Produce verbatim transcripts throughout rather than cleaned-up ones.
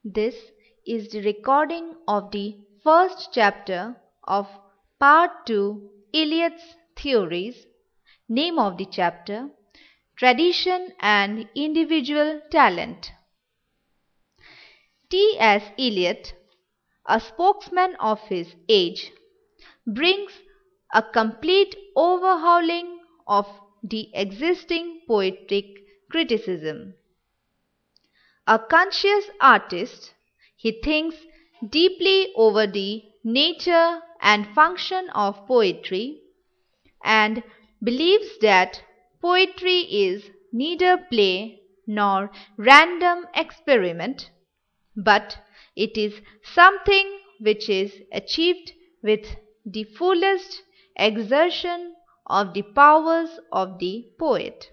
This is the recording of the first chapter of Part two Eliot's Theories. Name of the chapter: Tradition and Individual Talent. T S Eliot, a spokesman of his age, brings a complete overhauling of the existing poetic criticism. A conscious artist, he thinks deeply over the nature and function of poetry and believes that poetry is neither play nor random experiment, but it is something which is achieved with the fullest exertion of the powers of the poet.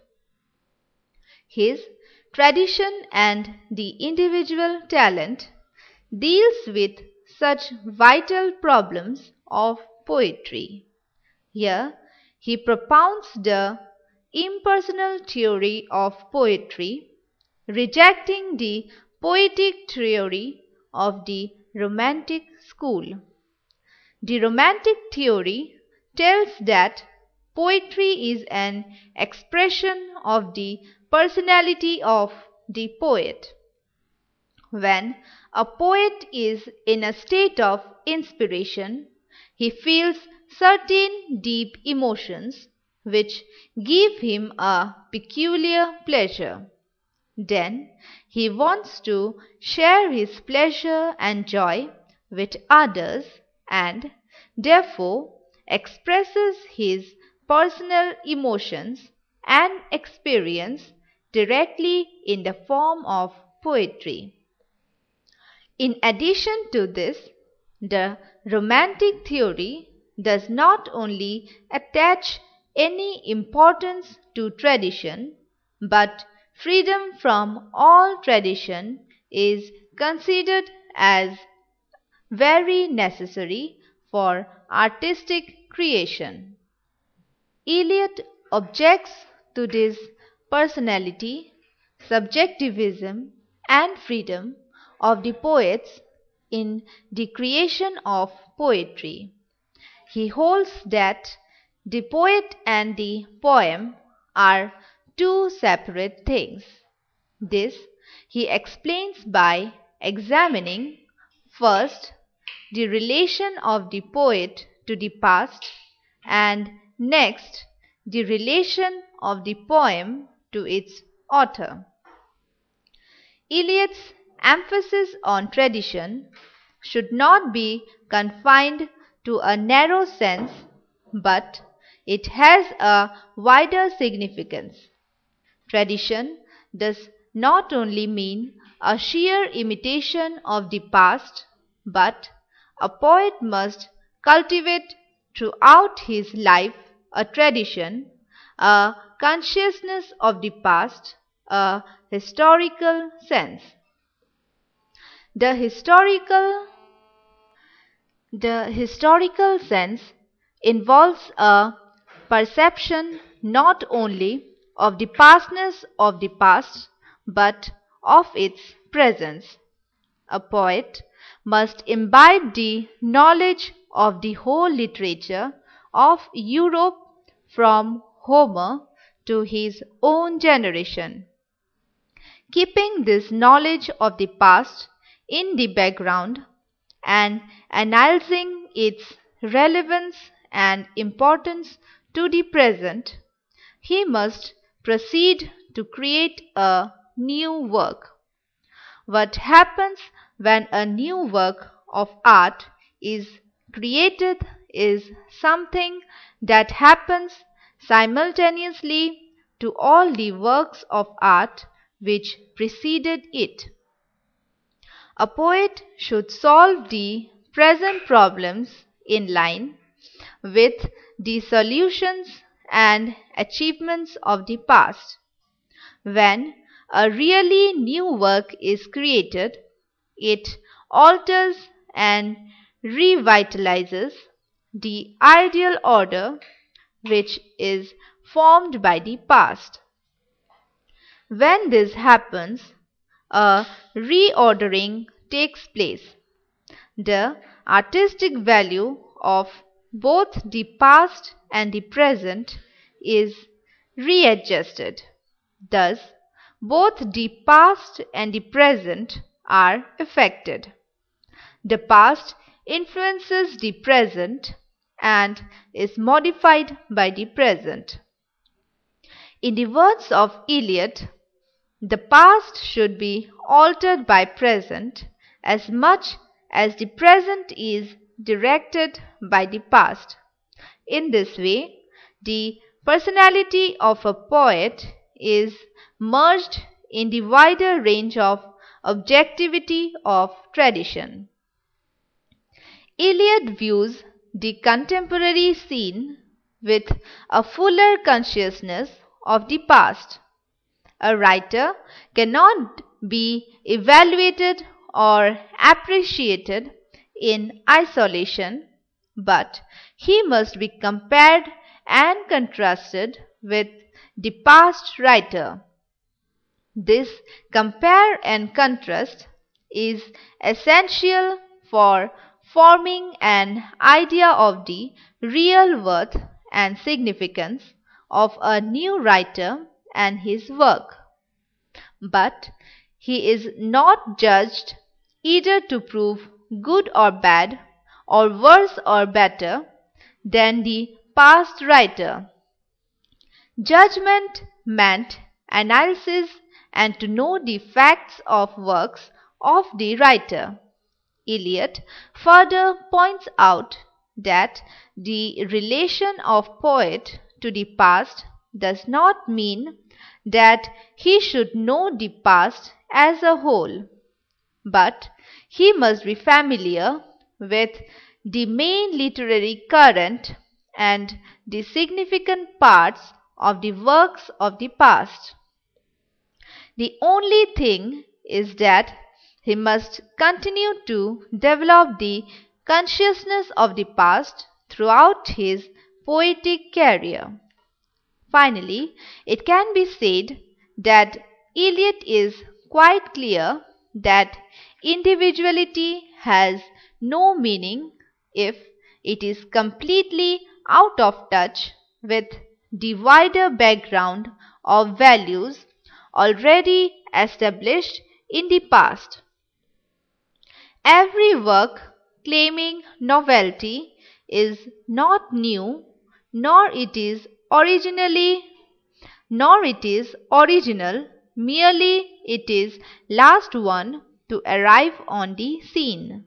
His Tradition and the Individual Talent deals with such vital problems of poetry. Here he propounds the impersonal theory of poetry, rejecting the poetic theory of the Romantic school. The Romantic theory tells that poetry is an expression of the personality of the poet. When a poet is in a state of inspiration, he feels certain deep emotions which give him a peculiar pleasure. Then he wants to share his pleasure and joy with others and therefore expresses his personal emotions and experience directly in the form of poetry. In addition to this, the Romantic theory does not only attach any importance to tradition, but freedom from all tradition is considered as very necessary for artistic creation. Eliot objects to this personality, subjectivism, and freedom of the poets in the creation of poetry. He holds that the poet and the poem are two separate things. This he explains by examining first the relation of the poet to the past and next the relation of the poem to its author. Eliot's emphasis on tradition should not be confined to a narrow sense, but it has a wider significance. Tradition does not only mean a sheer imitation of the past, but a poet must cultivate throughout his life a tradition, a consciousness of the past, a historical sense. The historical The historical sense involves a perception not only of the pastness of the past, but of its presence. A poet must imbibe the knowledge of the whole literature of Europe from Homer to his own generation, keeping this knowledge of the past in the background and analyzing its relevance and importance to the present. He must proceed to create a new work. What happens when a new work of art is created is something that happens simultaneously to all the works of art which preceded it. A poet should solve the present problems in line with the solutions and achievements of the past. When a really new work is created, it alters and revitalizes the ideal order which is formed by the past. When this happens, a reordering takes place. The artistic value of both the past and the present is readjusted. Thus, both the past and the present are affected. The past influences the present and is modified by the present. In the words of Eliot, the past should be altered by present as much as the present is directed by the past. In this way, the personality of a poet is merged in the wider range of objectivity of tradition. Eliot views the contemporary scene with a fuller consciousness of the past. A writer cannot be evaluated or appreciated in isolation, but he must be compared and contrasted with the past writer. This compare and contrast is essential for forming an idea of the real worth and significance of a new writer and his work. But he is not judged either to prove good or bad, or worse or better than the past writer. Judgment meant analysis and to know the facts of works of the writer. Eliot further points out that the relation of poet to the past does not mean that he should know the past as a whole, but he must be familiar with the main literary current and the significant parts of the works of the past. The only thing is that he must continue to develop the consciousness of the past throughout his poetic career. Finally, it can be said that Eliot is quite clear that individuality has no meaning if it is completely out of touch with the wider background of values already established in the past. Every work claiming novelty is not new, nor it is originally, nor it is original, merely it is last one to arrive on the scene.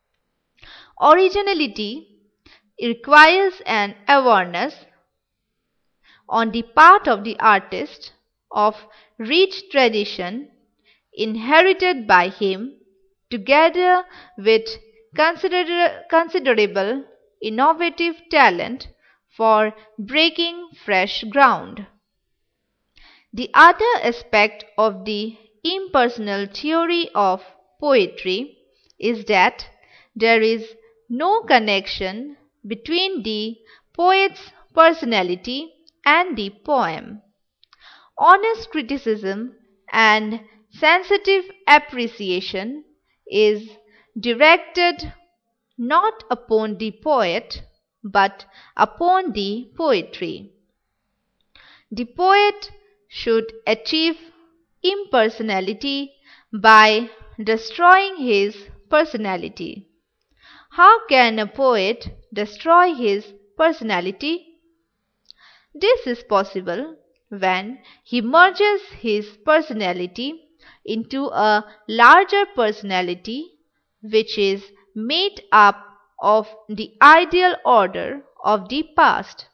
Originality requires an awareness on the part of the artist of rich tradition inherited by him, together with consider considerable innovative talent for breaking fresh ground. The other aspect of the impersonal theory of poetry is that there is no connection between the poet's personality and the poem. Honest criticism and sensitive appreciation is directed not upon the poet but upon the poetry. The poet should achieve impersonality by destroying his personality. How can a poet destroy his personality? This is possible when he merges his personality into a larger personality which is made up of the ideal order of the past.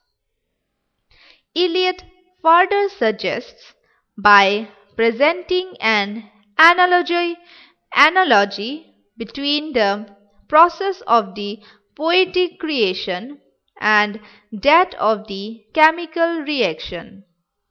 Eliot further suggests, by presenting an analogy, analogy between the process of the poetic creation and that of the chemical reaction.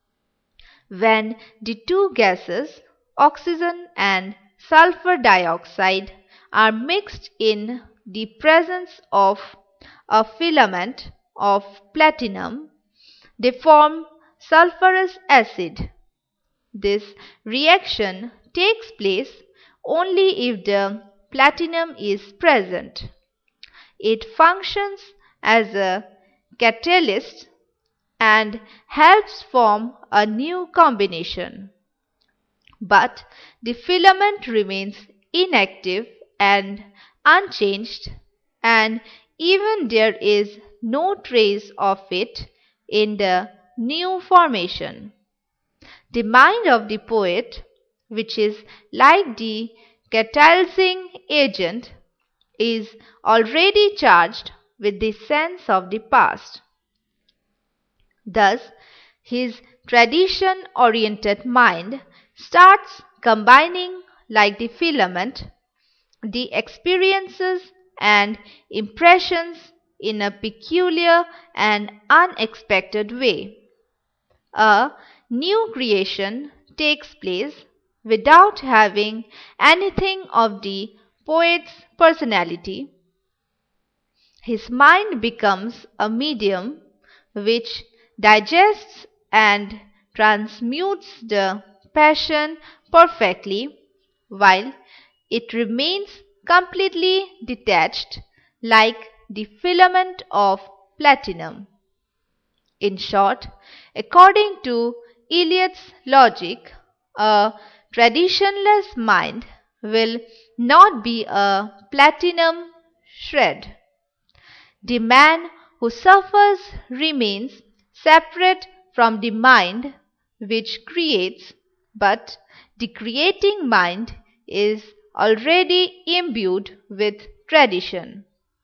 When the two gases, oxygen and sulfur dioxide, are mixed in the presence of a filament of platinum, they form sulfurous acid. This reaction takes place only if the platinum is present. It functions as a catalyst and helps form a new combination. But the filament remains inactive and unchanged, and even there is no trace of it in the new formation. The mind of the poet, which is like the catalyzing agent, is already charged with the sense of the past. Thus, his tradition-oriented mind starts combining, like the filament, the experiences and impressions in a peculiar and unexpected way. A new creation takes place without having anything of the poet's personality. His mind becomes a medium which digests and transmutes the passion perfectly, while it remains completely detached like the filament of platinum. In short, according to Eliot's logic, a traditionless mind will not be a platinum shred. The man who suffers remains separate from the mind which creates, but the creating mind is already imbued with tradition.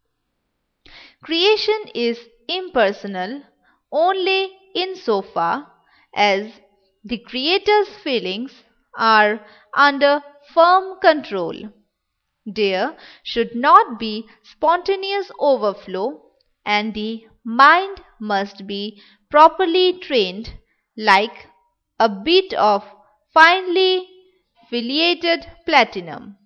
Creation is impersonal only insofar as the creator's feelings are under firm control. There should not be spontaneous overflow, and the mind must be properly trained like a bit of finely filiated platinum.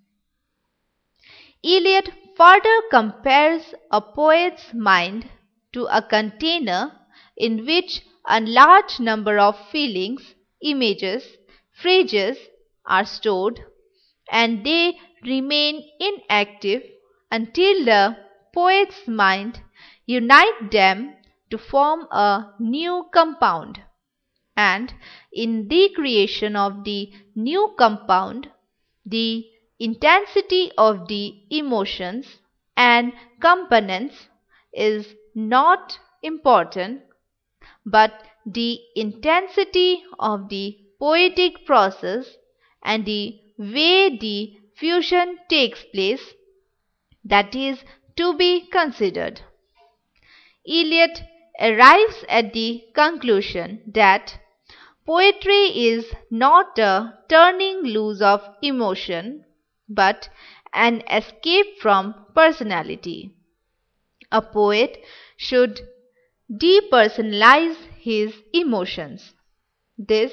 Eliot further compares a poet's mind to a container in which a large number of feelings, images, phrases are stored, and they remain inactive until the poet's mind unites them to form a new compound. And in the creation of the new compound, the intensity of the emotions and components is not important, but the intensity of the poetic process and the way the fusion takes place that is to be considered. Eliot arrives at the conclusion that poetry is not a turning loose of emotion, but an escape from personality. A poet should depersonalize his emotions. This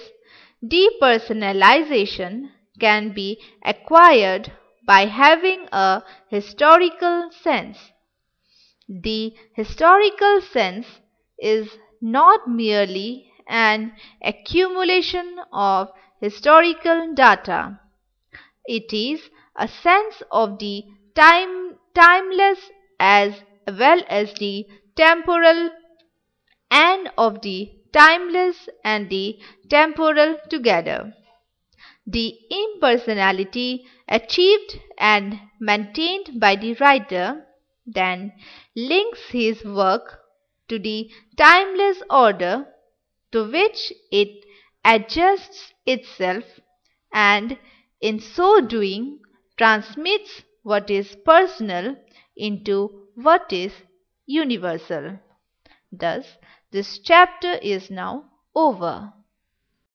depersonalization can be acquired by having a historical sense. The historical sense is not merely an accumulation of historical data. It is a sense of the time, timeless as well as the temporal, and of the timeless and the temporal together. The impersonality achieved and maintained by the writer then links his work to the timeless order to which it adjusts itself, and in so doing transmits what is personal into what is universal. Thus, this chapter is now over.